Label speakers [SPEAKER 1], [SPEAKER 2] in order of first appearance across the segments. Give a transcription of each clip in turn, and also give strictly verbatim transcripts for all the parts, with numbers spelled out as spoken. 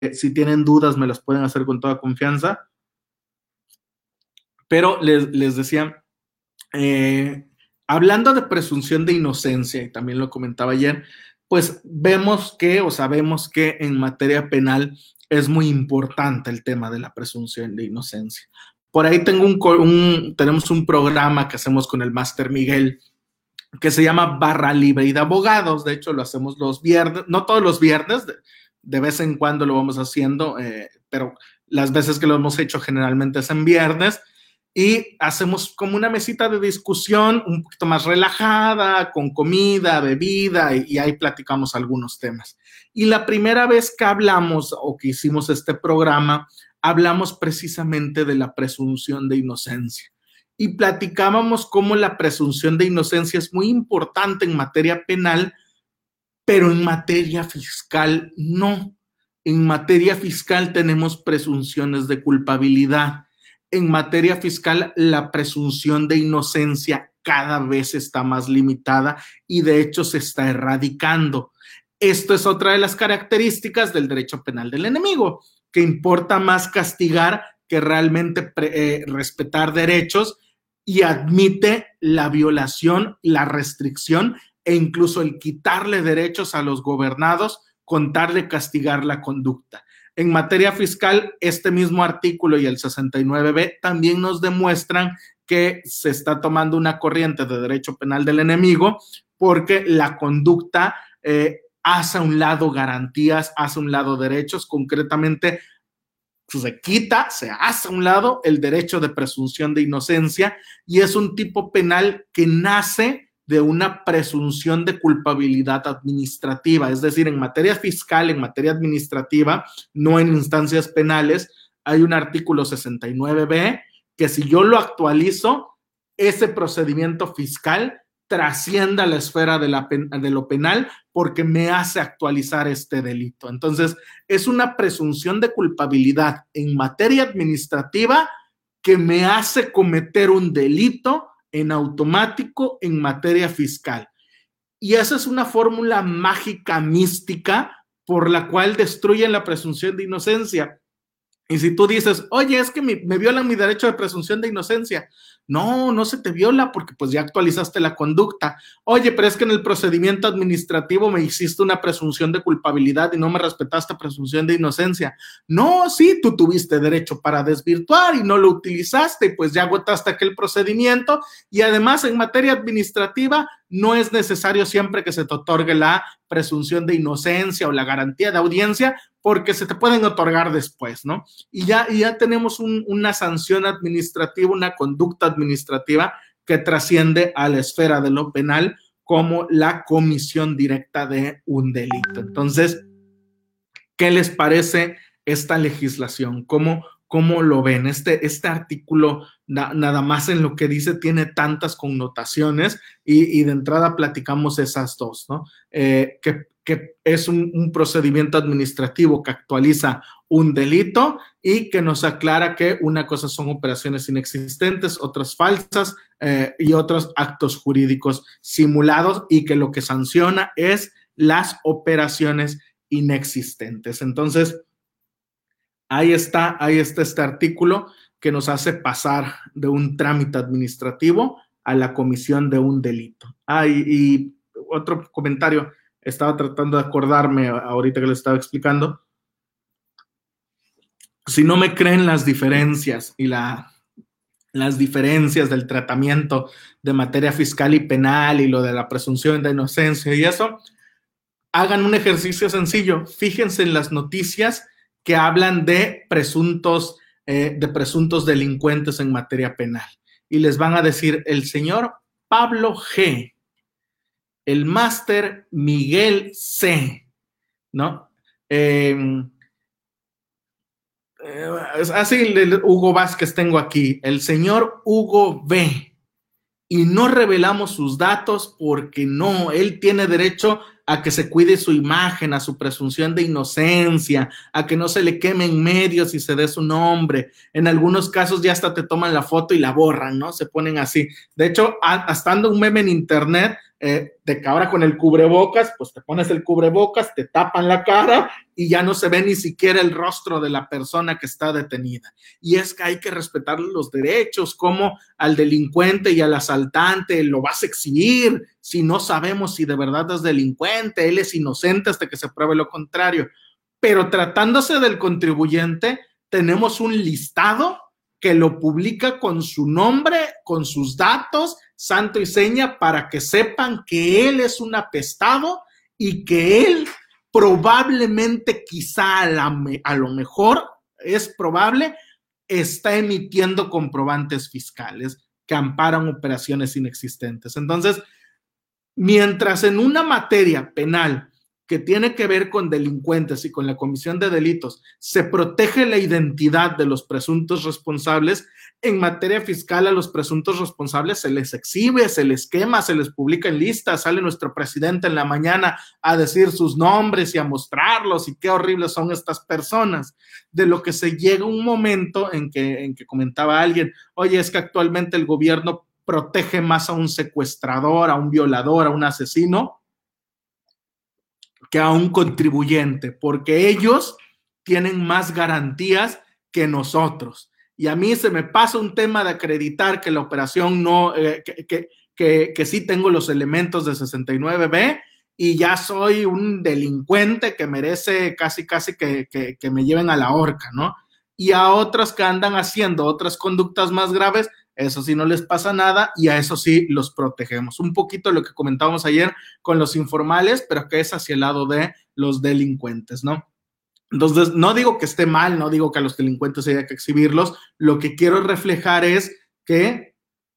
[SPEAKER 1] si tienen dudas me las pueden hacer con toda confianza. Pero les, les decía, eh, hablando de presunción de inocencia, y también lo comentaba ayer, pues vemos que o sabemos que en materia penal es muy importante el tema de la presunción de inocencia. Por ahí tengo un, un, tenemos un programa que hacemos con el Máster Miguel que se llama Barra Libre y de Abogados. De hecho, lo hacemos los viernes, no todos los viernes, de, de vez en cuando lo vamos haciendo, eh, pero las veces que lo hemos hecho generalmente es en viernes. Y hacemos como una mesita de discusión un poquito más relajada, con comida, bebida, y, y ahí platicamos algunos temas. Y la primera vez que hablamos o que hicimos este programa, hablamos precisamente de la presunción de inocencia. Y platicábamos cómo la presunción de inocencia es muy importante en materia penal, pero en materia fiscal no. En materia fiscal tenemos presunciones de culpabilidad. En materia fiscal, la presunción de inocencia cada vez está más limitada y de hecho se está erradicando. Esto es otra de las características del derecho penal del enemigo, que importa más castigar que realmente pre, eh, respetar derechos, y admite la violación, la restricción e incluso el quitarle derechos a los gobernados con tal de castigar la conducta. En materia fiscal, este mismo artículo y el sesenta y nueve B también nos demuestran que se está tomando una corriente de derecho penal del enemigo porque la conducta eh, hace a un lado garantías, hace a un lado derechos, concretamente se quita, se hace a un lado el derecho de presunción de inocencia y es un tipo penal que nace de una presunción de culpabilidad administrativa, es decir, en materia fiscal, en materia administrativa, no en instancias penales, hay un artículo sesenta y nueve B que si yo lo actualizo, ese procedimiento fiscal trascienda la esfera de, la, de lo penal porque me hace actualizar este delito. Entonces, es una presunción de culpabilidad en materia administrativa que me hace cometer un delito en automático en materia fiscal. Y esa es una fórmula mágica, mística, por la cual destruyen la presunción de inocencia. Y si tú dices, oye, es que me, me violan mi derecho de presunción de inocencia. No, no se te viola porque pues ya actualizaste la conducta. Oye, pero es que en el procedimiento administrativo me hiciste una presunción de culpabilidad y no me respetaste presunción de inocencia. No, sí, tú tuviste derecho para desvirtuar y no lo utilizaste y pues ya agotaste aquel procedimiento. Y además en materia administrativa no es necesario siempre que se te otorgue la presunción de inocencia o la garantía de audiencia porque se te pueden otorgar después, ¿no? Y ya, y ya tenemos un, una sanción administrativa, una conducta administrativa que trasciende a la esfera de lo penal como la comisión directa de un delito. Entonces, ¿qué les parece esta legislación? ¿Cómo, cómo lo ven? Este, este artículo, na, nada más en lo que dice, tiene tantas connotaciones y, y de entrada platicamos esas dos, ¿no? Eh, que que es un, un procedimiento administrativo que actualiza un delito y que nos aclara que una cosa son operaciones inexistentes, otras falsas eh, y otros actos jurídicos simulados y que lo que sanciona es las operaciones inexistentes. Entonces, ahí está, ahí está este artículo que nos hace pasar de un trámite administrativo a la comisión de un delito. Ah, y, y otro comentario. Estaba tratando de acordarme ahorita que les estaba explicando. Si no me creen las diferencias y la, las diferencias del tratamiento de materia fiscal y penal y lo de la presunción de inocencia y eso, hagan un ejercicio sencillo. Fíjense en las noticias que hablan de presuntos, eh, de presuntos delincuentes en materia penal y les van a decir el señor Pablo G., el máster Miguel C., ¿no? Eh, eh, así el Hugo Vázquez tengo aquí, el señor Hugo B., y no revelamos sus datos porque no, él tiene derecho a que se cuide su imagen, a su presunción de inocencia, a que no se le quemen medios y se dé su nombre. En algunos casos ya hasta te toman la foto y la borran, ¿no? Se ponen así. De hecho, hasta anda un meme en internet eh, de que ahora con el cubrebocas, pues te pones el cubrebocas, te tapan la cara y ya no se ve ni siquiera el rostro de la persona que está detenida. Y es que hay que respetar los derechos, como al delincuente y al asaltante lo vas a exhibir si no sabemos si de verdad es delincuente, él es inocente hasta que se pruebe lo contrario. Pero tratándose del contribuyente, tenemos un listado que lo publica con su nombre, con sus datos, santo y seña, para que sepan que él es un apestado y que él probablemente, quizá a, la, a lo mejor, es probable, está emitiendo comprobantes fiscales que amparan operaciones inexistentes. Entonces, mientras en una materia penal que tiene que ver con delincuentes y con la comisión de delitos, se protege la identidad de los presuntos responsables, en materia fiscal a los presuntos responsables se les exhibe, se les quema, se les publica en listas, sale nuestro presidente en la mañana a decir sus nombres y a mostrarlos y qué horribles son estas personas. De lo que se llega un momento en que, en que comentaba alguien, oye, es que actualmente el gobierno protege más a un secuestrador, a un violador, a un asesino, que a un contribuyente, porque ellos tienen más garantías que nosotros. Y a mí se me pasa un tema de acreditar que la operación no, eh, que, que, que, que sí tengo los elementos de sesenta y nueve B y ya soy un delincuente que merece casi, casi que, que, que me lleven a la horca, ¿no? Y a otros que andan haciendo otras conductas más graves, eso sí no les pasa nada y a eso sí los protegemos. Un poquito lo que comentábamos ayer con los informales, pero que es hacia el lado de los delincuentes, ¿no? Entonces, no digo que esté mal, no digo que a los delincuentes haya que exhibirlos, lo que quiero reflejar es que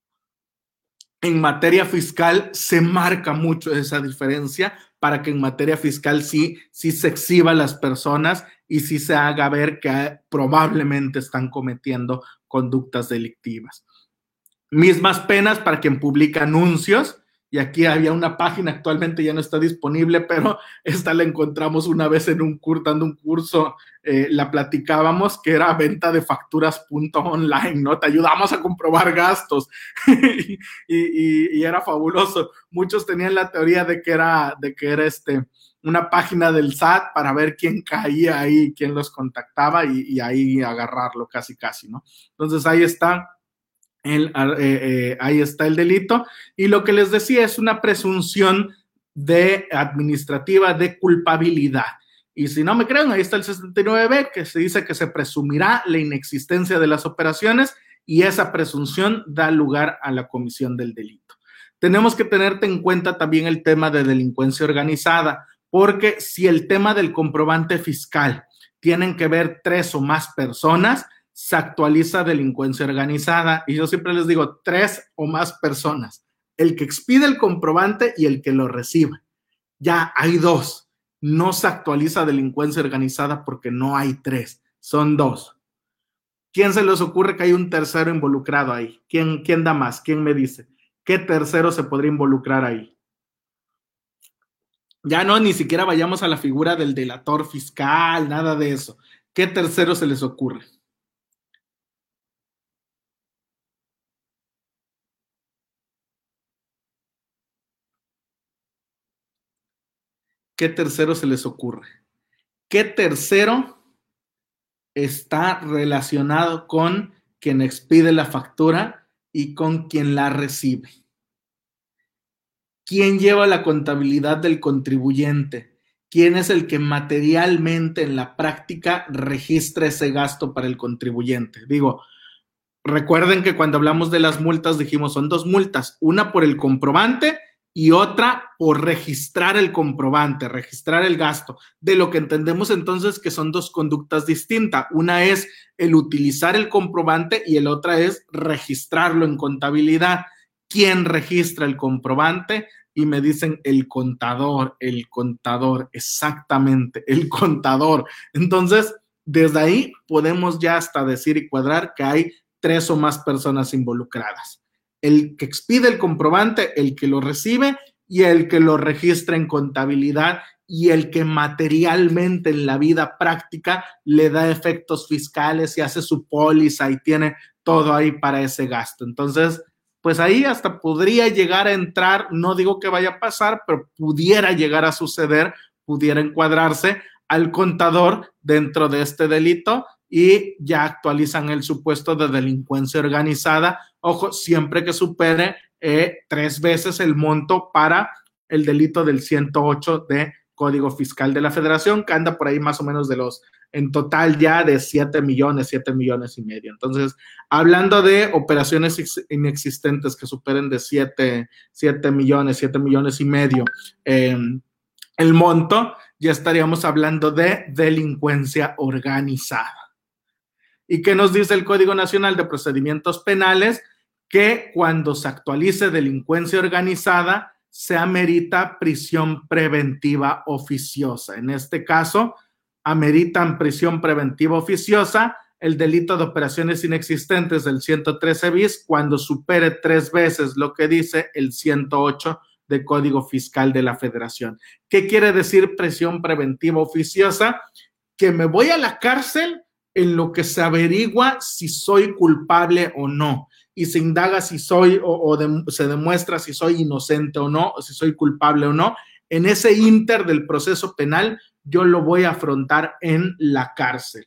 [SPEAKER 1] en materia fiscal se marca mucho esa diferencia para que en materia fiscal sí, sí se exhiba a las personas y sí se haga ver que probablemente están cometiendo conductas delictivas. Mismas penas para quien publica anuncios, y aquí había una página, actualmente ya no está disponible, pero esta la encontramos una vez en un curso, dando un curso, eh, la platicábamos, que era venta de facturas punto online, ¿no? Te ayudamos a comprobar gastos, y, y, y era fabuloso. Muchos tenían la teoría de que era, de que era este, una página del S A T para ver quién caía ahí, quién los contactaba, y, y ahí agarrarlo casi, casi, ¿no? Entonces ahí está. El, eh, eh, ahí está el delito y lo que les decía es una presunción de administrativa de culpabilidad y si no me creen ahí está el sesenta y nueve B que se dice que se presumirá la inexistencia de las operaciones y esa presunción da lugar a la comisión del delito. Tenemos que tener en cuenta también el tema de delincuencia organizada porque si el tema del comprobante fiscal tienen que ver tres o más personas, se actualiza delincuencia organizada y yo siempre les digo tres o más personas, el que expide el comprobante y el que lo reciba. Ya hay dos, no se actualiza delincuencia organizada porque no hay tres, son dos. ¿Quién se les ocurre que hay un tercero involucrado ahí? ¿Quién, quién da más? ¿Quién me dice? ¿Qué tercero se podría involucrar ahí? Ya no, ni siquiera vayamos a la figura del delator fiscal, nada de eso. ¿Qué tercero se les ocurre? ¿Qué tercero se les ocurre? ¿Qué tercero está relacionado con quien expide la factura y con quien la recibe? ¿Quién lleva la contabilidad del contribuyente? ¿Quién es el que materialmente en la práctica registra ese gasto para el contribuyente? Digo, recuerden que cuando hablamos de las multas dijimos son dos multas, una por el comprobante y otra por registrar el comprobante, registrar el gasto. De lo que entendemos entonces que son dos conductas distintas. Una es el utilizar el comprobante y el otra es registrarlo en contabilidad. ¿Quién registra el comprobante? Y me dicen el contador, el contador, exactamente, el contador. Entonces, desde ahí podemos ya hasta decir y cuadrar que hay tres o más personas involucradas. El que expide el comprobante, el que lo recibe y el que lo registra en contabilidad y el que materialmente en la vida práctica le da efectos fiscales y hace su póliza y tiene todo ahí para ese gasto. Entonces, pues ahí hasta podría llegar a entrar, no digo que vaya a pasar, pero pudiera llegar a suceder, pudiera encuadrarse al contador dentro de este delito y ya actualizan el supuesto de delincuencia organizada. Ojo, siempre que supere eh, tres veces el monto para el delito del ciento ocho de Código Fiscal de la Federación, que anda por ahí más o menos de los, en total ya de siete millones, siete millones y medio. Entonces, hablando de operaciones inexistentes que superen de siete millones, siete millones y medio, eh, el monto, ya estaríamos hablando de delincuencia organizada. ¿Y qué nos dice el Código Nacional de Procedimientos Penales? Que cuando se actualice delincuencia organizada, se amerita prisión preventiva oficiosa. En este caso, ameritan prisión preventiva oficiosa el delito de operaciones inexistentes del ciento trece bis cuando supere tres veces lo que dice el ciento ocho de Código Fiscal de la Federación. ¿Qué quiere decir prisión preventiva oficiosa? Que me voy a la cárcel en lo que se averigua si soy culpable o no, y se indaga si soy o, o de, se demuestra si soy inocente o no, o si soy culpable o no. En ese inter del proceso penal, yo lo voy a afrontar en la cárcel.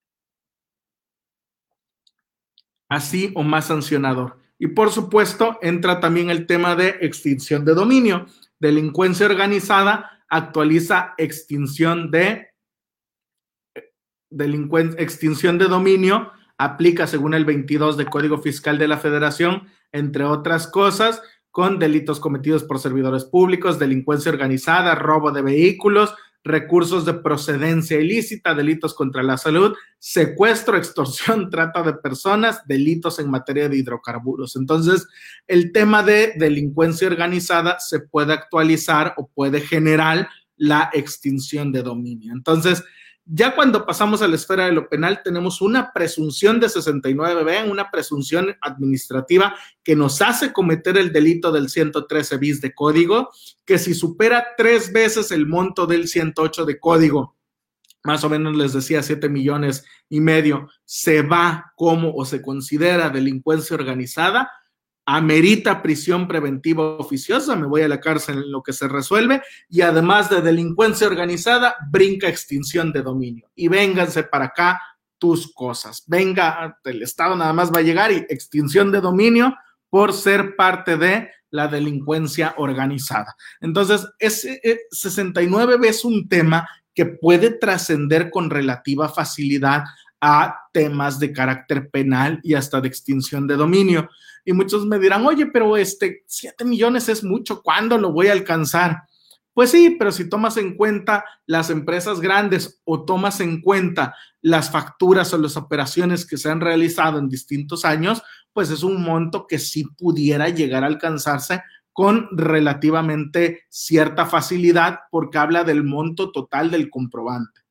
[SPEAKER 1] Así o más sancionador. Y por supuesto, entra también el tema de extinción de dominio. Delincuencia organizada actualiza extinción de delincuencia, extinción de dominio, aplica según el veintidós de Código Fiscal de la Federación, entre otras cosas, con delitos cometidos por servidores públicos, delincuencia organizada, robo de vehículos, recursos de procedencia ilícita, delitos contra la salud, secuestro, extorsión, trata de personas, delitos en materia de hidrocarburos. Entonces, el tema de delincuencia organizada se puede actualizar o puede generar la extinción de dominio. Entonces, ya cuando pasamos a la esfera de lo penal, tenemos una presunción de sesenta y nueve be, una presunción administrativa que nos hace cometer el delito del ciento trece bis de código, que si supera tres veces el monto del ciento ocho de código, más o menos les decía siete millones y medio, se va como o se considera delincuencia organizada, amerita prisión preventiva oficiosa, me voy a la cárcel en lo que se resuelve, y además de delincuencia organizada, brinca extinción de dominio. Y vénganse para acá tus cosas. Venga, el Estado nada más va a llegar y extinción de dominio por ser parte de la delincuencia organizada. Entonces, ese sesenta y nueve be es un tema que puede trascender con relativa facilidad a temas de carácter penal y hasta de extinción de dominio. Y muchos me dirán, oye, pero este siete millones es mucho, ¿cuándo lo voy a alcanzar? Pues sí, pero si tomas en cuenta las empresas grandes o tomas en cuenta las facturas o las operaciones que se han realizado en distintos años, pues es un monto que sí pudiera llegar a alcanzarse con relativamente cierta facilidad porque habla del monto total del comprobante.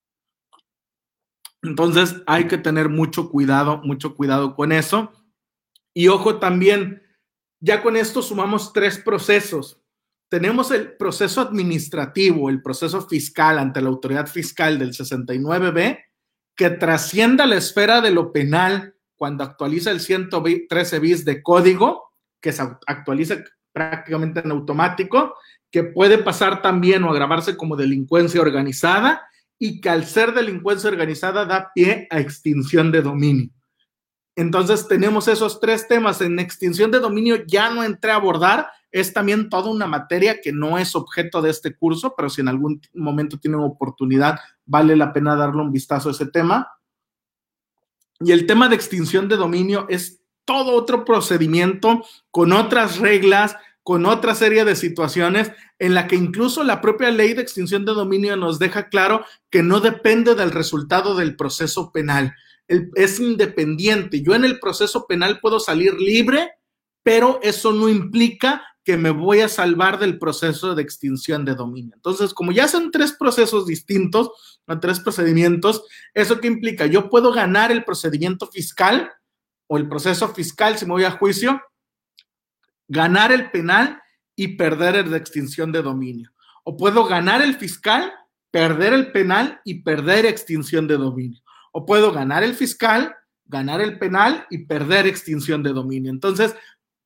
[SPEAKER 1] Entonces hay que tener mucho cuidado, mucho cuidado con eso. Y ojo también, ya con esto sumamos tres procesos. Tenemos el proceso administrativo, el proceso fiscal ante la autoridad fiscal del sesenta y nueve be, que trascienda la esfera de lo penal cuando actualiza el ciento trece bis de código, que se actualiza prácticamente en automático, que puede pasar también o agravarse como delincuencia organizada y que al ser delincuencia organizada da pie a extinción de dominio. Entonces tenemos esos tres temas. En extinción de dominio ya no entré a abordar, es también toda una materia que no es objeto de este curso, pero si en algún momento tienen oportunidad, vale la pena darle un vistazo a ese tema. Y el tema de extinción de dominio es todo otro procedimiento con otras reglas, con otra serie de situaciones en la que incluso la propia ley de extinción de dominio nos deja claro que no depende del resultado del proceso penal. El, es independiente. Yo en el proceso penal puedo salir libre, pero eso no implica que me voy a salvar del proceso de extinción de dominio. Entonces, como ya son tres procesos distintos, tres procedimientos, ¿eso qué implica? Yo puedo ganar el procedimiento fiscal o el proceso fiscal si me voy a juicio, ganar el penal y perder el de extinción de dominio. O puedo ganar el fiscal, perder el penal y perder extinción de dominio. O puedo ganar el fiscal, ganar el penal y perder extinción de dominio. Entonces,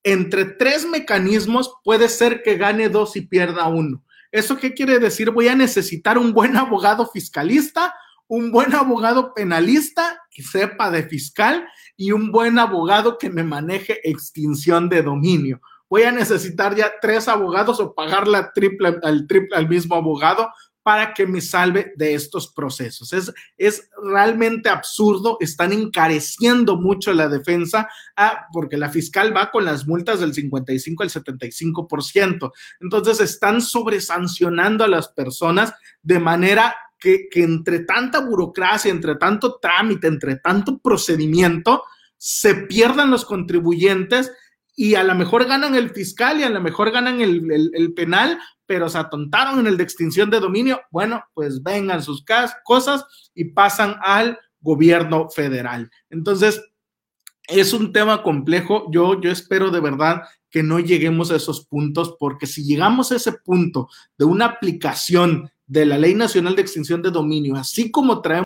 [SPEAKER 1] entre tres mecanismos puede ser que gane dos y pierda uno. ¿Eso qué quiere decir? Voy a necesitar un buen abogado fiscalista, un buen abogado penalista que sepa de fiscal y un buen abogado que me maneje extinción de dominio. Voy a necesitar ya tres abogados o pagar la triple, al triple al mismo abogado para que me salve de estos procesos. Es, es realmente absurdo, están encareciendo mucho la defensa ah, porque la fiscal va con las multas del cincuenta y cinco al setenta y cinco por ciento. Entonces están sobresancionando a las personas de manera que, que entre tanta burocracia, entre tanto trámite, entre tanto procedimiento, se pierdan los contribuyentes y a lo mejor ganan el fiscal y a lo mejor ganan el, el, el penal, pero se atontaron en el de extinción de dominio. Bueno, pues vengan sus cosas y pasan al gobierno federal. Entonces, es un tema complejo. Yo, yo espero de verdad que no lleguemos a esos puntos, porque si llegamos a ese punto de una aplicación de la Ley Nacional de Extinción de Dominio, así como traemos